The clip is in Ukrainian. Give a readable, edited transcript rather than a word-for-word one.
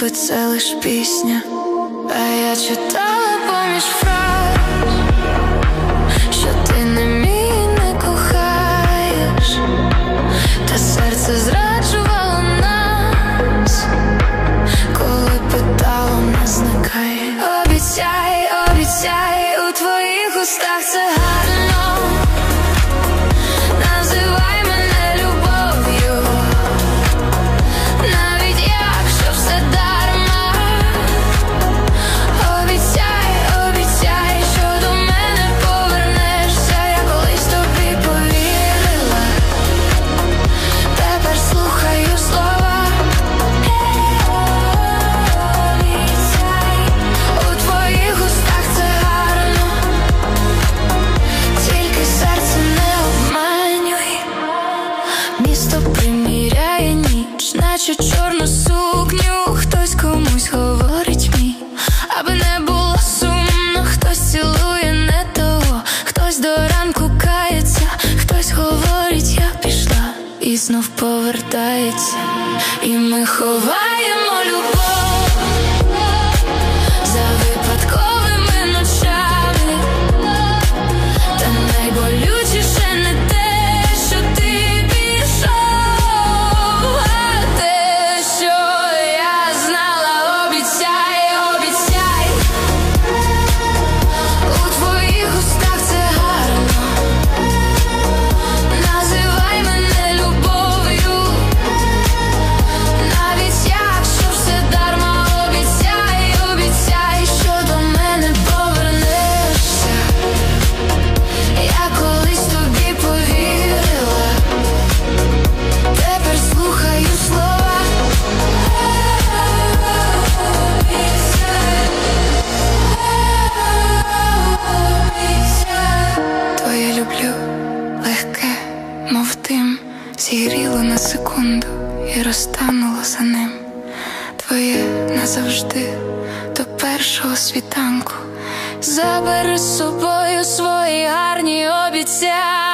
любить, це лиш пісня. А я читала поміж фраз, що ти не мій, не кохаєш, та серце зраджувало нас, коли питало, не зникає. Обіцяй, обіцяй, у твоїх устах це гарно, називай мене любов'ю, навіть якщо все дарма. Обіцяй, обіцяй, що до мене повернешся. Я колись тобі повірила, тепер слухаю слова. Обіцяй, у твоїх устах це гарно, тільки серце не обманюй. Місто приміряє ніч, наче чорну сукню. Хтось комусь говорить мій, аби не було сумно. Хтось цілує не того, хтось до ранку кається, хтось говорить, я пішла, і знов повертається. І ми ховаємо любов за випадковими ночами, та найболючіше не те, що ти пішов, а те, що я знала. Обіцяй, обіцяй, у твоїх устах це гарно, називай мене любов'ю, навіть якщо все дарма. Обіцяй, обіцяй, що до мене повернешся. Я колись тобі повірила, тепер слухаю слова. Твоє люблю легке, мов дим, зігріло на секунду і розтануло за ним. Твоє назавжди, до першого світанку. Забери з собою свої гарні обіцянки.